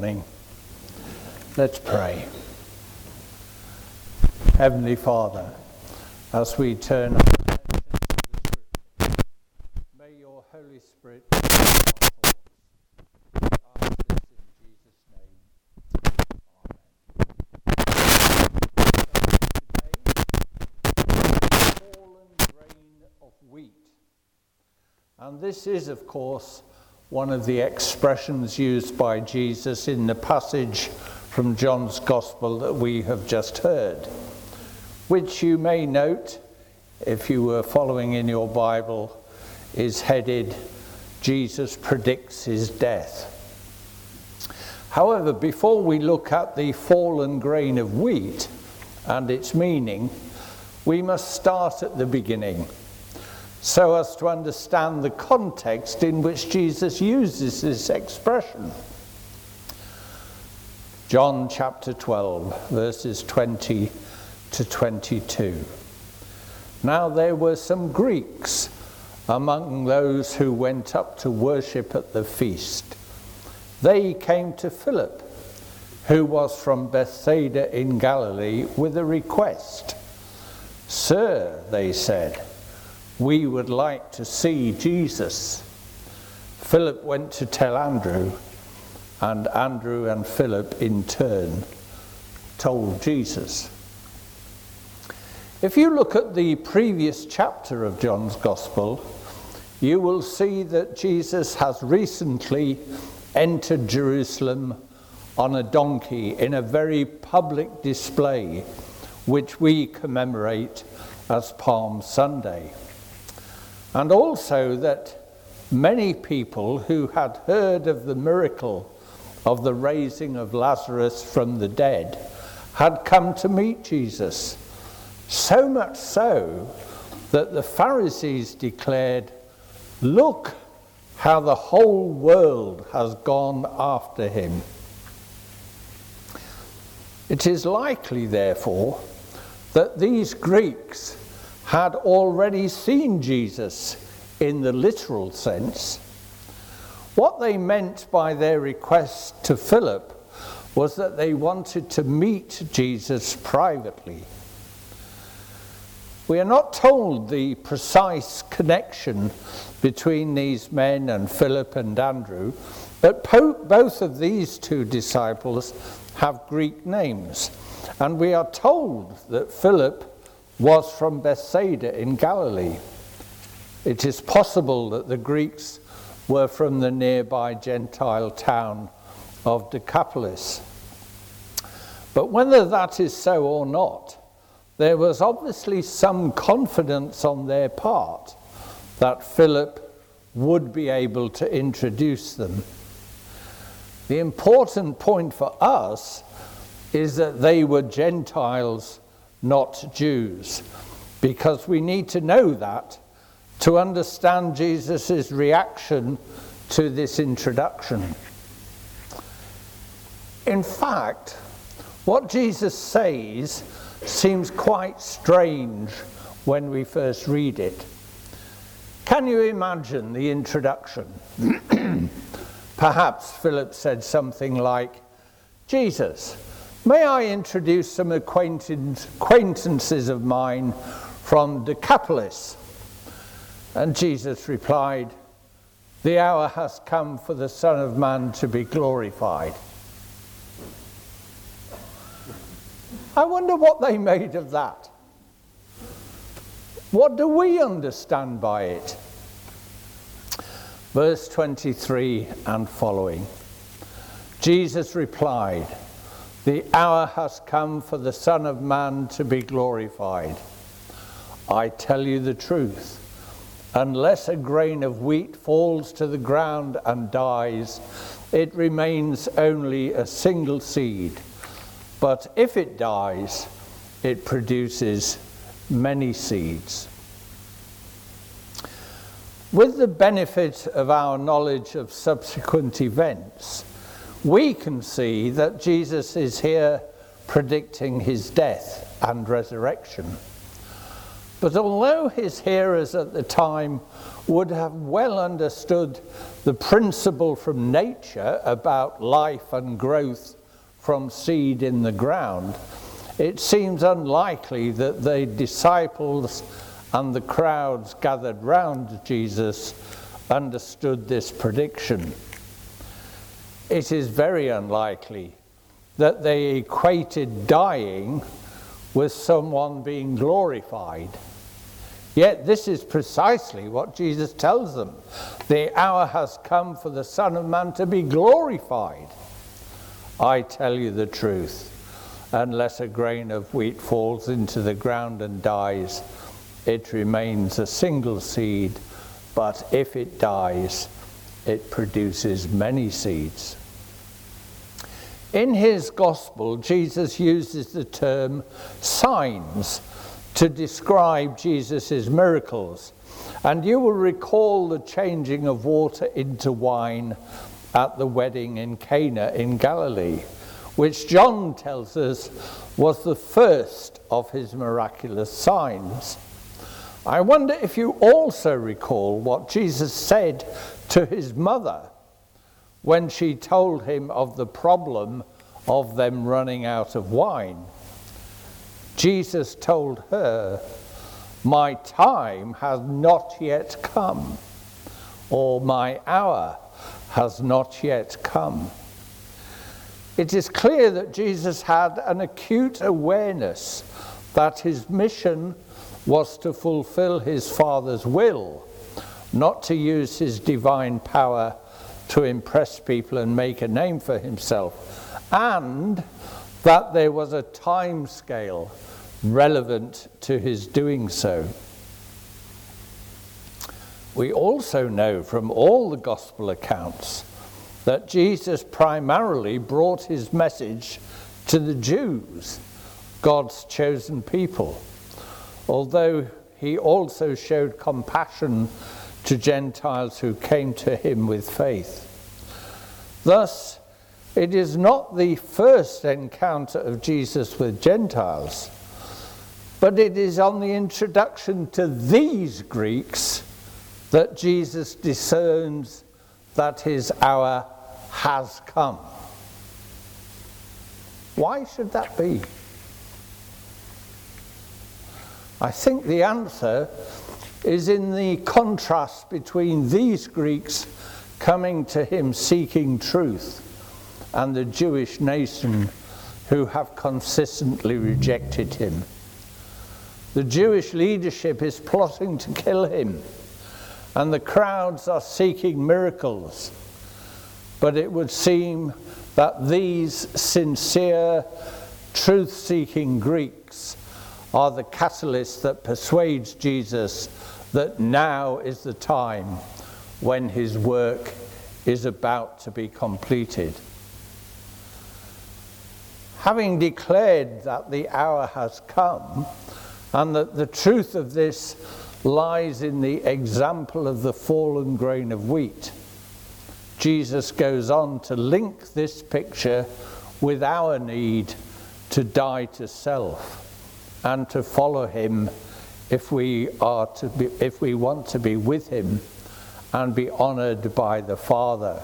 morning. Let's pray. Heavenly Father, as we turn our attention to the Scripture, may your Holy Spirit guide our thoughts. We ask this in Jesus' name. Amen. Today, the fallen grain of wheat. And this is, of course, one of the expressions used by Jesus in the passage from John's Gospel that we have just heard, which you may note, if you were following in your Bible, is headed, Jesus predicts his death. However, before we look at the fallen grain of wheat and its meaning, we must start at the beginning, so as to understand the context in which Jesus uses this expression. John chapter 12, verses 20 to 22. Now there were some Greeks among those who went up to worship at the feast. They came to Philip, who was from Bethsaida in Galilee, with a request. "Sir," they said, "we would like to see Jesus." Philip went to tell Andrew, and Andrew and Philip in turn told Jesus. If you look at the previous chapter of John's Gospel, you will see that Jesus has recently entered Jerusalem on a donkey in a very public display, which we commemorate as Palm Sunday. And also that many people who had heard of the miracle of the raising of Lazarus from the dead had come to meet Jesus. So much so that the Pharisees declared, "Look how the whole world has gone after him." It is likely, therefore, that these Greeks had already seen Jesus in the literal sense. What they meant by their request to Philip was that they wanted to meet Jesus privately. We are not told the precise connection between these men and Philip and Andrew, but both of these two disciples have Greek names, and we are told that Philip was from Bethsaida in Galilee. It is possible that the Greeks were from the nearby Gentile town of Decapolis. But whether that is so or not, there was obviously some confidence on their part that Philip would be able to introduce them. The important point for us is that they were Gentiles, not Jews, because we need to know that to understand Jesus' reaction to this introduction. In fact, what Jesus says seems quite strange when we first read it. Can you imagine the introduction? Perhaps Philip said something like, "Jesus, may I introduce some acquaintances of mine from Decapolis?" And Jesus replied, "The hour has come for the Son of Man to be glorified." I wonder what they made of that. What do we understand by it? Verse 23 and following. Jesus replied, "The hour has come for the Son of Man to be glorified. I tell you the truth, unless a grain of wheat falls to the ground and dies, it remains only a single seed. But if it dies, it produces many seeds." With the benefit of our knowledge of subsequent events, we can see that Jesus is here predicting his death and resurrection. But although his hearers at the time would have well understood the principle from nature about life and growth from seed in the ground, it seems unlikely that the disciples and the crowds gathered round Jesus understood this prediction. It is very unlikely that they equated dying with someone being glorified. Yet this is precisely what Jesus tells them. The hour has come for the Son of Man to be glorified. I tell you the truth, unless a grain of wheat falls into the ground and dies, it remains a single seed, but if it dies, it produces many seeds. In his gospel, Jesus uses the term signs to describe Jesus' miracles. And you will recall the changing of water into wine at the wedding in Cana in Galilee, which John tells us was the first of his miraculous signs. I wonder if you also recall what Jesus said to his mother when she told him of the problem of them running out of wine. Jesus told her, "My time has not yet come," or "My hour has not yet come." It is clear that Jesus had an acute awareness that his mission was to fulfill his Father's will, not to use his divine power to impress people and make a name for himself, and that there was a time scale relevant to his doing so. We also know from all the gospel accounts that Jesus primarily brought his message to the Jews, God's chosen people, although he also showed compassion to Gentiles who came to him with faith. Thus, it is not the first encounter of Jesus with Gentiles, but it is on the introduction to these Greeks that Jesus discerns that his hour has come. Why should that be? I think the answer is in the contrast between these Greeks coming to him seeking truth and the Jewish nation who have consistently rejected him. The Jewish leadership is plotting to kill him, and the crowds are seeking miracles. But it would seem that these sincere, truth-seeking Greeks are the catalyst that persuades Jesus that now is the time when his work is about to be completed. Having declared that the hour has come, and that the truth of this lies in the example of the fallen grain of wheat, Jesus goes on to link this picture with our need to die to self and to follow him if we want to be with him and be honored by the Father.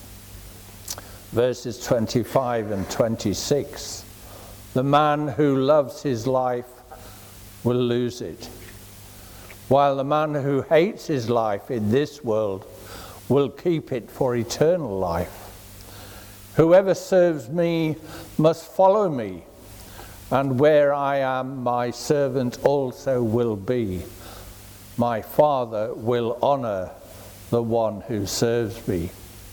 Verses 25 and 26. The man who loves his life will lose it, while the man who hates his life in this world will keep it for eternal life. Whoever serves me must follow me, and where I am, my servant also will be. My Father will honor the one who serves me.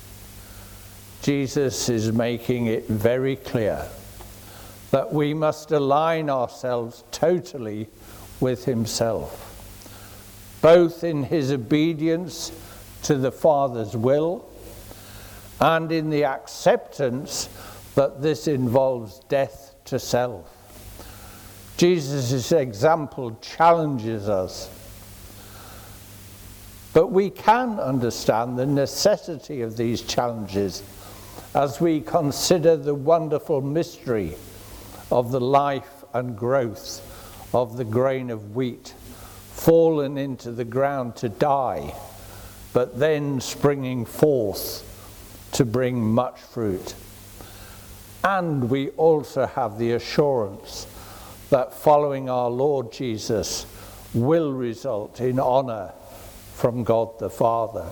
Jesus is making it very clear that we must align ourselves totally with himself, both in his obedience to the Father's will and in the acceptance that this involves death to self. Jesus' example challenges us, but we can understand the necessity of these challenges as we consider the wonderful mystery of the life and growth of the grain of wheat fallen into the ground to die but then springing forth to bring much fruit. And we also have the assurance that following our Lord Jesus will result in honor from God the Father.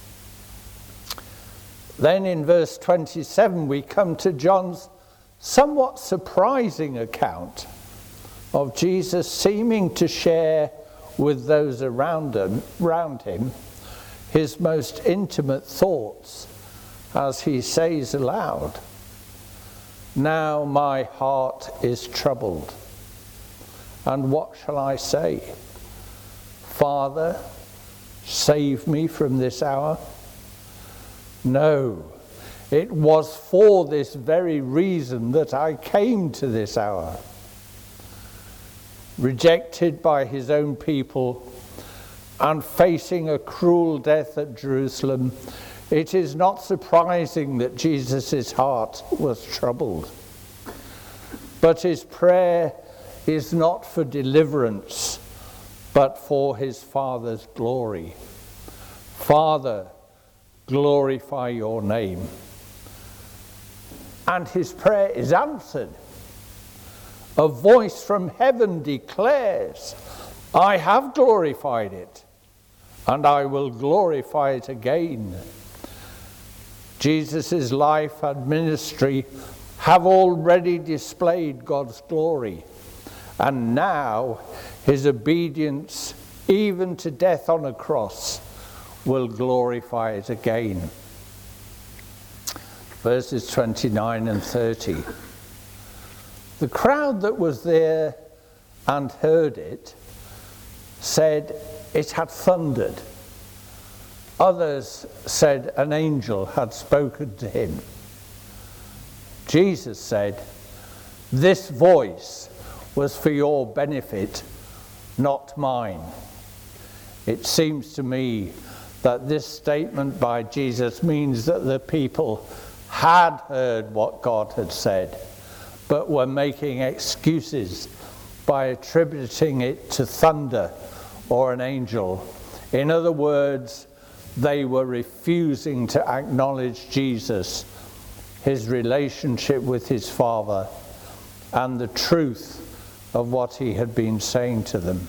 Then in verse 27 we come to John's somewhat surprising account of Jesus seeming to share with those around him his most intimate thoughts, as he says aloud, "Now my heart is troubled, and what shall I say? Father, save me from this hour? No, it was for this very reason that I came to this hour." Rejected by his own people and facing a cruel death at Jerusalem, it is not surprising that Jesus' heart was troubled. But his prayer is not for deliverance, but for his Father's glory. "Father, glorify your name." And his prayer is answered. A voice from heaven declares, "I have glorified it, and I will glorify it again." Jesus' life and ministry have already displayed God's glory, and now his obedience, even to death on a cross, will glorify it again. Verses 29 and 30. The crowd that was there and heard it said it had thundered. Others said an angel had spoken to him. Jesus said, "This voice was for your benefit, not mine." It seems to me that this statement by Jesus means that the people had heard what God had said, but were making excuses by attributing it to thunder or an angel. In other words, they were refusing to acknowledge Jesus, his relationship with his Father, and the truth of what he had been saying to them.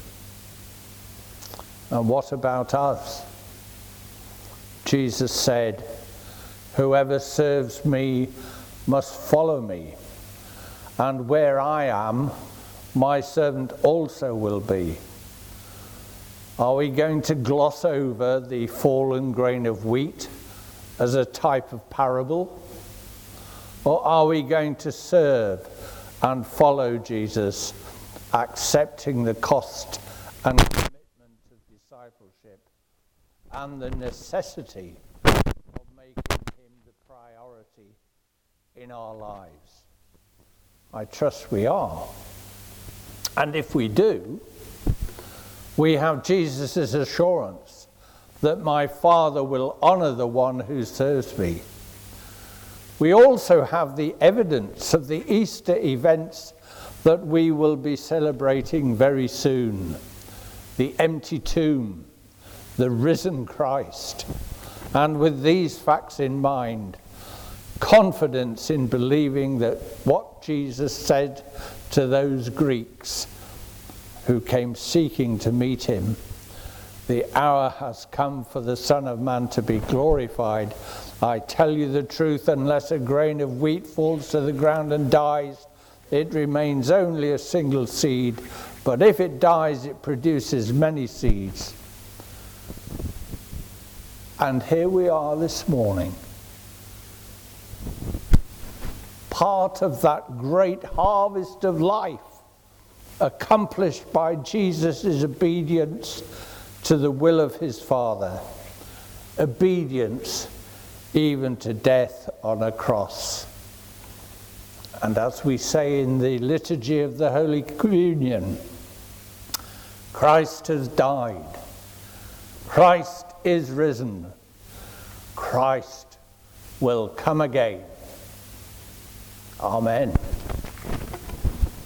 And what about us? Jesus said, "Whoever serves me must follow me, and where I am, my servant also will be." Are we going to gloss over the fallen grain of wheat as a type of parable? Or are we going to serve and follow Jesus, accepting the cost and commitment of discipleship and the necessity of making him the priority in our lives? I trust we are. And if we do, we have Jesus' assurance that my Father will honor the one who serves me. We also have the evidence of the Easter events that we will be celebrating very soon. The empty tomb, the risen Christ. And with these facts in mind, confidence in believing that what Jesus said to those Greeks who came seeking to meet him, "The hour has come for the Son of Man to be glorified. I tell you the truth, unless a grain of wheat falls to the ground and dies, it remains only a single seed, but if it dies, it produces many seeds." And here we are this morning, part of that great harvest of life accomplished by Jesus' obedience to the will of his Father, obedience even to death on a cross. And as we say in the liturgy of the Holy Communion, Christ has died, Christ is risen, Christ will come again. Amen.